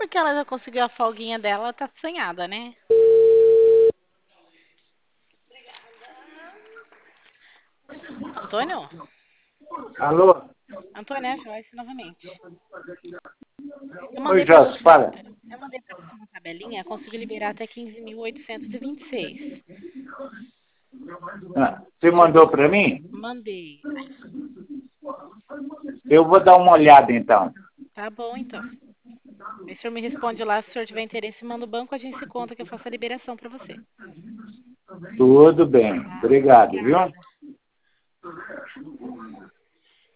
falando que ela já conseguiu a folguinha dela, ela tá assanhada, né? Antônio? Alô? Antônio, é a Joyce novamente. Eu Oi, mandei pra Jorge, você, fala. eu mandei pra você uma tabelinha, consegui liberar até 15.826. Ah, você mandou para mim? Mandei. Eu vou dar uma olhada, então. Tá bom, então. Aí o senhor me responde lá, se o senhor tiver interesse, manda o banco, a gente se conta que eu faço a liberação pra você. Tudo bem. Tá? Obrigado, viu? Obrigada.